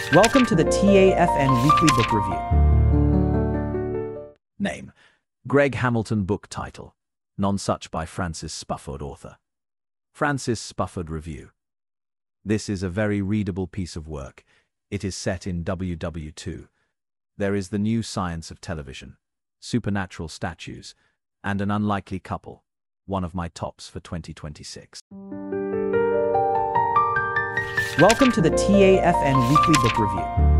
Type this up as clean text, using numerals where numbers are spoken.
Welcome to the TAFN Weekly Book Review. Name: Greg Hamilton. Book title: Nonsuch by Francis Spufford. Author: Francis Spufford. Review: This is a very readable piece of work. It is set in WW2. There is the new science of television, supernatural statues, and an unlikely couple. One of my tops for 2026. Welcome to the TAFN Weekly Book Review.